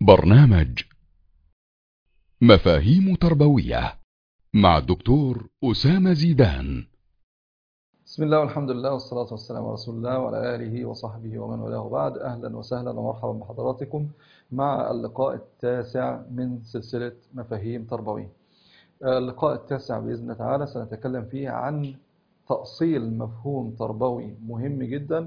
برنامج مفاهيم تربوية مع الدكتور أسامة زيدان. بسم الله والحمد لله والصلاة والسلام على رسول الله وعلى آله وصحبه ومن والاه بعد. أهلا وسهلا ومرحبا بحضراتكم مع اللقاء التاسع من سلسلة مفاهيم تربوية. اللقاء التاسع بإذن الله تعالى سنتكلم فيه عن تأصيل مفهوم تربوي مهم جدا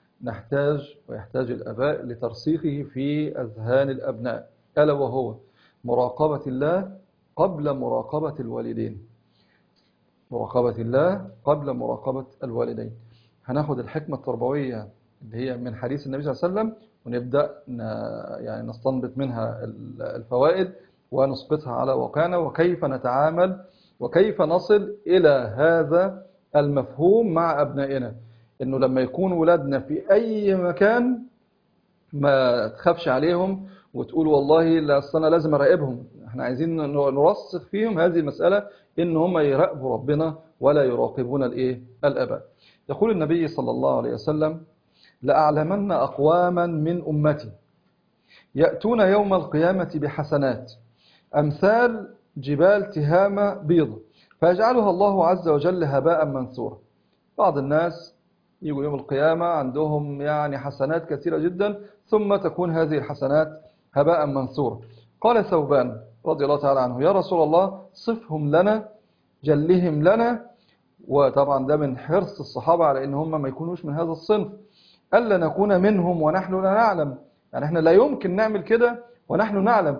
ويحتاج الآباء لترسيخه في أذهان الأبناء، ألا وهو مراقبة الله قبل مراقبة الوالدين. مراقبة الله قبل مراقبة الوالدين. هناخد الحكمة التربوية اللي هي من حديث النبي صلى الله عليه وسلم ونبدأ نستنبط منها الفوائد ونسقطها على واقعنا، وكيف نتعامل وكيف نصل إلى هذا المفهوم مع أبنائنا. إنه لما يكون ولادنا في أي مكان ما تخافش عليهم وتقول والله لا أنا لازم أراقبهم. احنا عايزين نرسخ فيهم هذه المسألة إن هم يراقبوا ربنا ولا يراقبون الآباء. يقول النبي صلى الله عليه وسلم: لأعلمن أقواما من أمتي يأتون يوم القيامة بحسنات أمثال جبال تهامة بيض فيجعلها الله عز وجل هباء منثورا. بعض الناس يجوا يوم القيامة عندهم حسنات كثيرة جدا، ثم تكون هذه الحسنات هباء منثورا. قال ثوبان رضي الله تعالى عنه: يا رسول الله صفهم لنا، جلهم لنا. وطبعا ده من حرص الصحابة على ان هم ما يكونوش من هذا الصنف، ألا نكون منهم ونحن لا نعلم. احنا لا يمكن نعمل كده ونحن نعلم.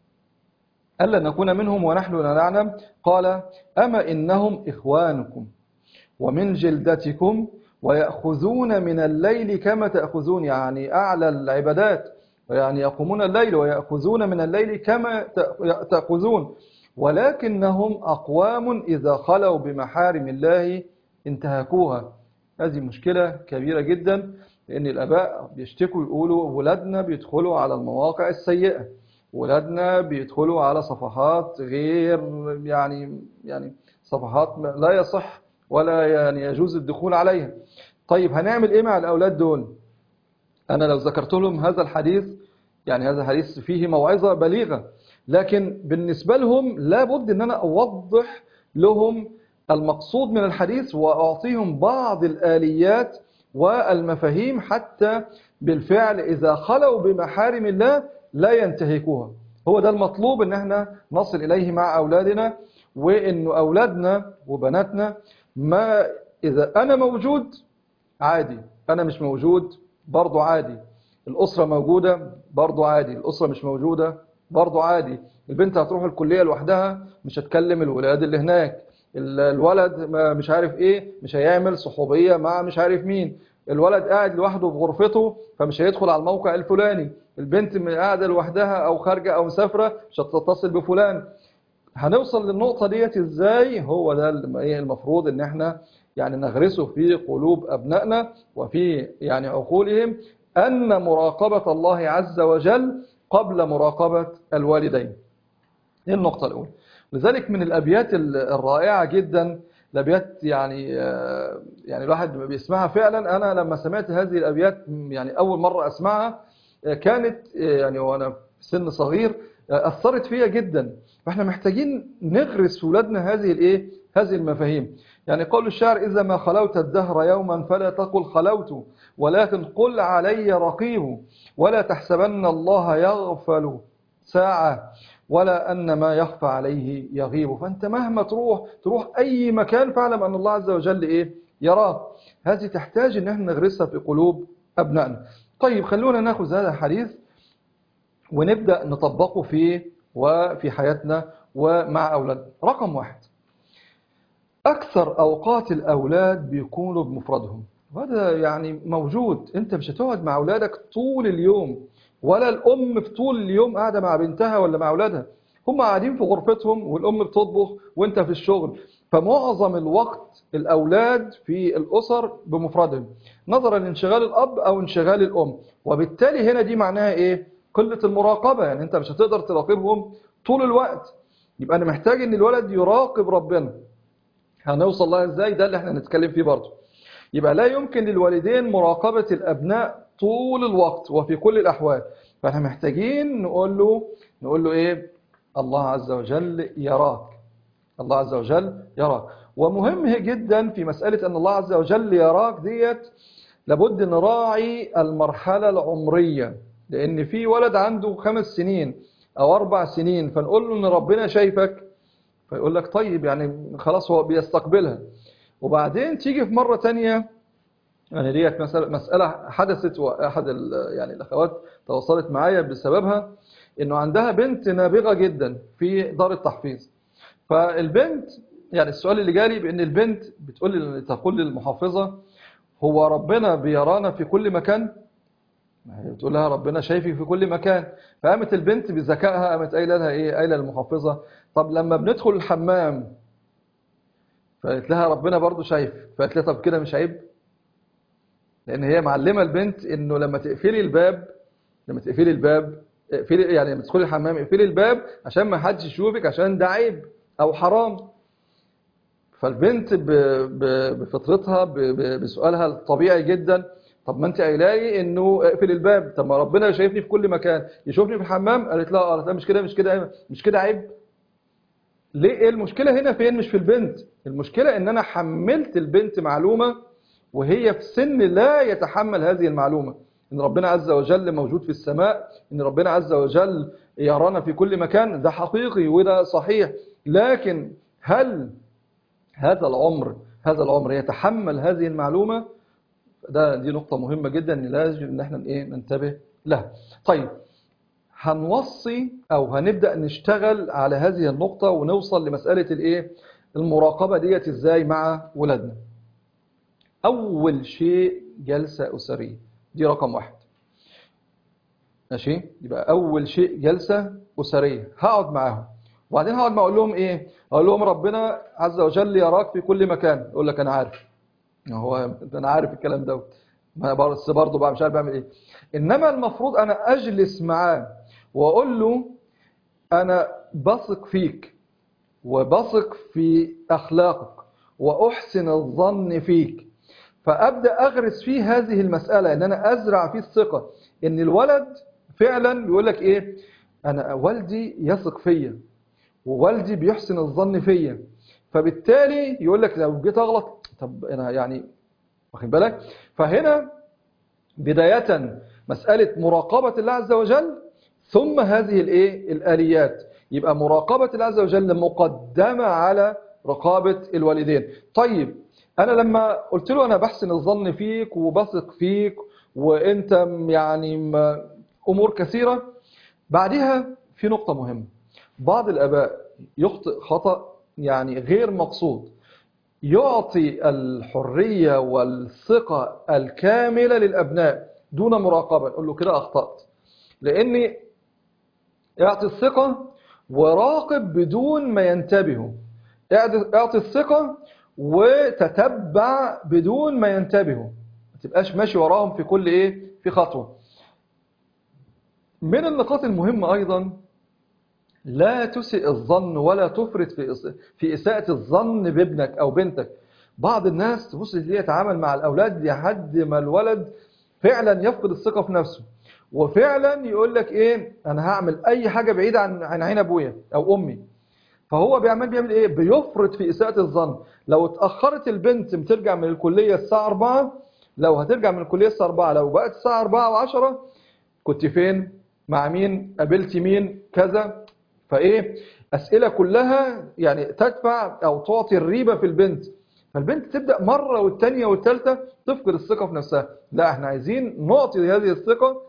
ألا نكون منهم ونحن لا نعلم. قال: أما إنهم إخوانكم ومن جلدتكم ويأخذون من الليل كما تأخذون، يعني أعلى العبادات، يقومون الليل ويأخذون من الليل كما تأخذون، ولكنهم أقوام إذا خلوا بمحارم الله انتهكوها. هذه مشكلة كبيرة جدا، لأن الآباء بيشتكوا يقولوا ولادنا بيدخلوا على المواقع السيئة، ولادنا بيدخلوا على صفحات غير صفحات لا يصح ولا يجوز الدخول عليها. طيب هنعمل ايه مع الاولاد دول؟ انا لو ذكرت لهم هذا الحديث، هذا الحديث فيه موعظة بليغة، لكن بالنسبة لهم لابد ان انا اوضح لهم المقصود من الحديث واعطيهم بعض الآليات والمفاهيم حتى بالفعل اذا خلوا بمحارم الله لا ينتهكوها. هو ده المطلوب ان احنا نصل اليه مع اولادنا، وان اولادنا وبناتنا ما إذا أنا موجود عادي، أنا مش موجود برضو عادي، الأسرة موجودة برضو عادي، الأسرة مش موجودة برضو عادي. البنت هتروح الكلية لوحدها مش هتكلم الولاد اللي هناك، الولد مش عارف إيه مش هيعمل صحوبية مع مش عارف مين، الولد قاعد لوحده في غرفته فمش هيدخل على الموقع الفلاني، البنت قاعدة لوحدها أو خارجة أو مسافرة مش هتتصل بفلان. هنوصل للنقطة ديت ازاي؟ هو ده المفروض ان احنا نغرسه في قلوب ابنائنا وفي عقولهم، ان مراقبة الله عز وجل قبل مراقبة الوالدين. دي النقطة الاولى. لذلك من الابيات الرائعة جدا، الابيات الواحد بيسمعها فعلا. انا لما سمعت هذه الابيات اول مرة اسمعها كانت وانا في سن صغير اثرت فيا جدا. فاحنا محتاجين نغرس في ولادنا هذه المفاهيم. قول الشاعر: إذا ما خلوت الدهر يوما فلا تقل خلوت، ولكن قل علي رقيب، ولا تحسبن الله يغفل ساعة، ولا أن ما يخفى عليه يغيب. فأنت مهما تروح أي مكان فاعلم أن الله عز وجل يراه. هذه تحتاج أن احنا نغرسها في قلوب أبنائنا. طيب خلونا ناخذ هذا الحديث ونبدأ نطبقه وفي حياتنا ومع أولادنا. رقم 1: أكثر أوقات الأولاد بيكونوا بمفردهم، وهذا موجود. أنت مش هتقعد مع أولادك طول اليوم، ولا الأم في طول اليوم قاعدة مع بنتها ولا مع أولادها، هم قاعدين في غرفتهم والأم بتطبخ وأنت في الشغل. فمعظم الوقت الأولاد في الأسر بمفردهم نظرا لانشغال الأب أو انشغال الأم، وبالتالي هنا دي معناها قلة المراقبة. أنت مش هتقدر تراقبهم طول الوقت. يبقى أنا محتاج أن الولد يراقب ربنا. هنوصل لها إزاي؟ ده اللي احنا نتكلم فيه برضه. يبقى لا يمكن للوالدين مراقبة الأبناء طول الوقت وفي كل الأحوال. فاحنا محتاجين نقول له ايه؟ الله عز وجل يراك، الله عز وجل يراك. ومهم جدا في مسألة أن الله عز وجل يراك ديت، لابد نراعي المرحلة العمرية، لأن في ولد عنده 5 سنين أو 4 سنين فنقول له أن ربنا شايفك، فيقول لك طيب يعني خلاص هو بيستقبلها. وبعدين تيجي في مرة تانية، يعني ديت مسألة حدثت، وأحد يعني الأخوات تواصلت معايا بسببها، إنه عندها بنت نابغة جدا في دار التحفيظ. فالبنت يعني السؤال اللي جالي بأن البنت تقول للمحافظة: هو ربنا بيرانا في كل مكان؟ هي بتقول لها ربنا شايفك في كل مكان. فقامت البنت بذكائها قامت قايله لها ايه؟ قايله للمحافظه: طب لما بندخل الحمام؟ فقالت لها ربنا برضو شايف. فقالت لها طب كده مش عيب؟ لان هي معلمه البنت انه لما تقفلي الباب، اقفلي يعني لما تدخلي الحمام اقفلي الباب عشان ما حدش يشوفك، عشان ده عيب او حرام. فالبنت بفطرتها بسؤالها الطبيعي جدا: طب ما انت قايله لي انه اقفل الباب، طب ما ربنا شايفني في كل مكان، يشوفني في الحمام؟ قالت لا. قالت لا مش كده عيب. ليه؟ ايه المشكله هنا؟ فين؟ مش في البنت، المشكله ان انا حملت البنت معلومه وهي في سن لا يتحمل هذه المعلومه، ان ربنا عز وجل موجود في السماء، ان ربنا عز وجل يرانا في كل مكان. ده حقيقي وده صحيح، لكن هل هذا العمر يتحمل هذه المعلومة؟ دي نقطة مهمة جدا لازم ان احنا ننتبه لها. طيب، هنوصي او هنبدأ نشتغل على هذه النقطة ونوصل لمسألة المراقبة ديت ازاي مع ولادنا. اول شيء جلسة اسرية، دي رقم 1. ماشي؟ يبقى اول شيء جلسة اسرية، هقعد معاهم وبعدين هقعد ما اقول لهم اقول لهم ربنا عز وجل يراك في كل مكان. يقول لك انا عارف، هو انا عارف الكلام ده، ما بس برضه بقى مش عارف بعمل ايه. انما المفروض انا اجلس معاه واقول له انا بثق فيك وبثق في اخلاقك واحسن الظن فيك. فابدا اغرس فيه هذه المساله، ان انا ازرع فيه الثقه، ان الولد فعلا بيقول لك انا والدي يثق فيا ووالدي بيحسن الظن فيا. فبالتالي يقول لك لو جيت اغلط طب انا يعني واخد بالك. فهنا بداية مسألة مراقبة الله عز وجل، ثم هذه الآليات. يبقى مراقبة الله عز وجل مقدمة على رقابة الوالدين. طيب، أنا لما قلت له أنا بحسن الظن فيك وبثق فيك وأنت يعني أمور كثيرة، بعدها في نقطة مهمة. بعض الآباء يخطئ خطأ يعني غير مقصود، يعطي الحرية والثقة الكاملة للأبناء دون مراقبة. نقول له كده أخطأت، لأني اعطي الثقة وراقب بدون ما ينتبهوا. اعطي الثقة وتتبع بدون ما ينتبهوا، ما تبقاش ماشي وراهم في كل في خطوة. من النقاط المهمة أيضا لا تسئ الظن ولا تفرط في إساءة الظن بابنك أو بنتك. بعض الناس تبص يتعامل مع الأولاد لحد ما الولد فعلا يفقد الثقة في نفسه، وفعلا يقول لك أنا هعمل أي حاجة بعيدة عن عين أبويا أو أمي. فهو بيعمل بيفرط في إساءة الظن. لو اتأخرت البنت بترجع من الكلية الساعة 4، لو هترجع من الكلية الساعة 4، لو بقت الساعة 4:10 كنت فين؟ مع مين؟ قابلت مين؟ كذا. أسئلة كلها يعني تدفع أو تعطي الريبة في البنت. فالبنت تبدأ مرة والتانية والتالتة تفقد الثقة في نفسها. لا، احنا عايزين نعطي هذه الثقة،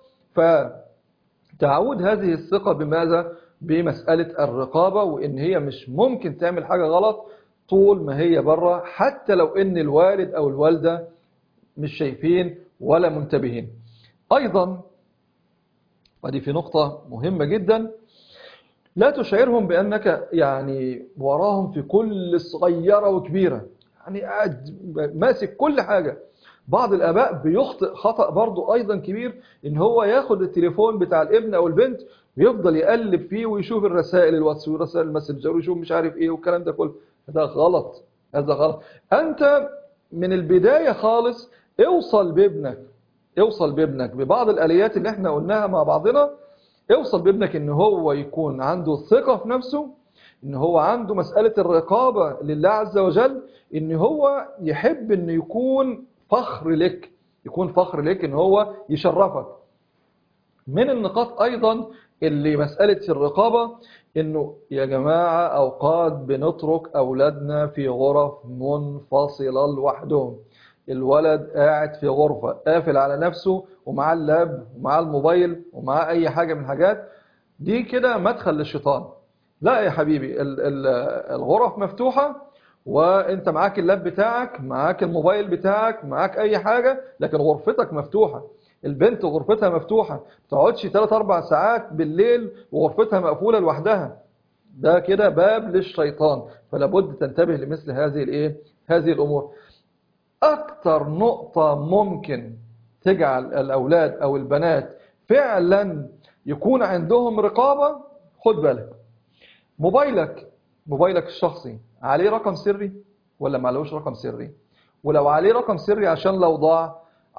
فتعود هذه الثقة بماذا؟ بمسألة الرقابة، وإن هي مش ممكن تعمل حاجة غلط طول ما هي بره، حتى لو إن الوالد أو الوالدة مش شايفين ولا منتبهين. أيضا ودي في نقطة مهمة جدا، لا تشعرهم بأنك يعني وراهم في كل صغيرة وكبيرة، يعني قاعد ماسك كل حاجة. بعض الآباء بيخطئ خطأ برضو أيضا كبير، إن هو ياخد التليفون بتاع الابن أو البنت ويفضل يقلب فيه ويشوف الرسائل الواتس ورسائل الماسنجر ويشوف مش عارف إيه والكلام ده كله. هذا غلط، هذا غلط. أنت من البداية خالص اوصل بابنك اوصل بابنك ببعض الآليات اللي احنا قلناها مع بعضنا. اوصل بابنك ان هو يكون عنده ثقة في نفسه، ان هو عنده مسألة الرقابة لله عز وجل، ان هو يحب ان يكون فخر لك، يكون فخر لك، ان هو يشرفك. من النقاط ايضا اللي مسألة الرقابة، انه يا جماعة اوقات بنترك اولادنا في غرف منفصلة لوحدهم. الولد قاعد في غرفة قافل على نفسه ومعاه اللاب ومعاه الموبايل ومعاه اي حاجة من الحاجات دي، كده مدخل للشيطان. لا يا حبيبي، الغرف مفتوحة وانت معاك اللاب بتاعك، معاك الموبايل بتاعك، معاك اي حاجة، لكن غرفتك مفتوحة. البنت غرفتها مفتوحة، ما تقعدش 3-4 ساعات بالليل وغرفتها مقفولة لوحدها. ده كده باب للشيطان. فلا بد تنتبه لمثل هذه الامور. اكتر نقطة ممكن تجعل الاولاد او البنات فعلا يكون عندهم رقابة، خد بالك، موبايلك الشخصي عليه رقم سري ولا ما عليهوش رقم سري؟ ولو عليه رقم سري عشان لو ضاع،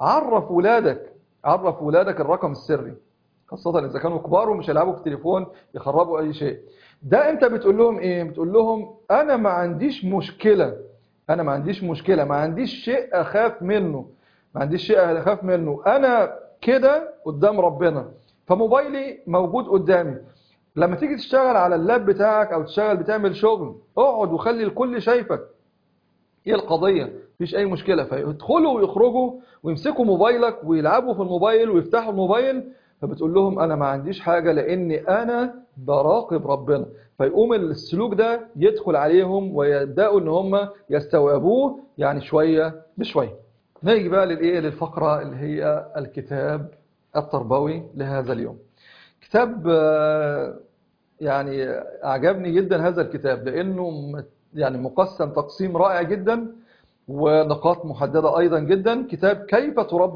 عرف ولادك الرقم السري، خاصة إذا كانوا كبار ومش هيلعبوا في التليفون يخربوا أي شيء. ده أنت بتقول لهم إيه؟ بتقول لهم أنا ما عنديش مشكلة، ما عنديش شيء أخاف منه، أنا كده قدام ربنا، فموبايلي موجود قدامي. لما تيجي تشتغل على اللاب بتاعك أو بتعمل شغل، اقعد وخلي الكل شايفك. ايه القضية؟ مفيش اي مشكلة. فيدخلوا ويخرجوا ويمسكوا موبايلك ويلعبوا في الموبايل ويفتحوا الموبايل، فبتقول لهم انا ما عنديش حاجة لاني انا براقب ربنا. فيقوم السلوك ده يدخل عليهم ويبدأوا ان هم يستوعبوه، يعني شوية بشوية. نيجي بقى للفقرة اللي هي الكتاب التربوي لهذا اليوم. كتاب يعني أعجبني جدا هذا الكتاب، لأنه يعني مقسم تقسيم رائع جدا ونقاط محددة أيضا جدا. كتاب كيف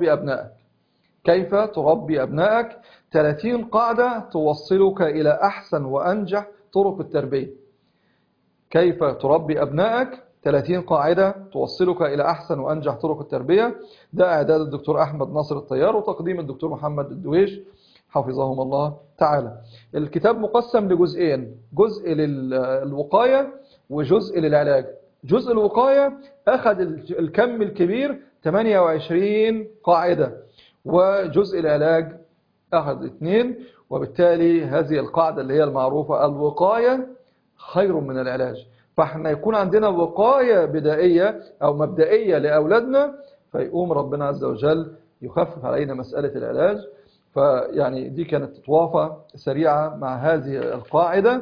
تربي أبنائك 30 قاعدة توصلك إلى أحسن وأنجح طرق التربية. كيف تربي أبنائك 30 قاعدة توصلك إلى أحسن وأنجح طرق التربية. ده إعداد الدكتور أحمد ناصر الطيار وتقديم الدكتور محمد الدويش حفظهم الله تعالى. الكتاب مقسم لجزئين، جزء للوقاية وجزء للعلاج. جزء الوقاية أخذ الكم الكبير 28 قاعدة، وجزء العلاج أخذ 2. وبالتالي هذه القاعدة اللي هي المعروفة، الوقاية خير من العلاج. فاحنا يكون عندنا وقاية بدائية أو مبدئية لأولادنا، فيقوم ربنا عز وجل يخفف علينا مسألة العلاج. فيعني دي كانت تطوافة سريعة مع هذه القاعدة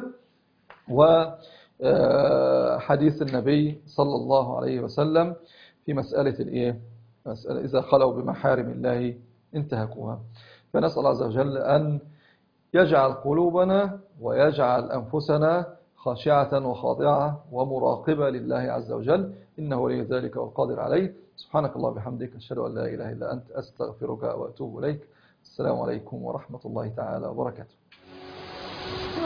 وحديث النبي صلى الله عليه وسلم في مسألة إذا خلوا بمحارم الله انتهكوها. فنسأل الله عز وجل أن يجعل قلوبنا ويجعل أنفسنا خاشعة وخاضعة ومراقبة لله عز وجل، إنه ولي ذلك والقادر عليه. سبحانك الله وبحمدك، أشهد أن لا إله إلا أنت، أستغفرك وأتوب إليك. السلام عليكم ورحمة الله تعالى وبركاته.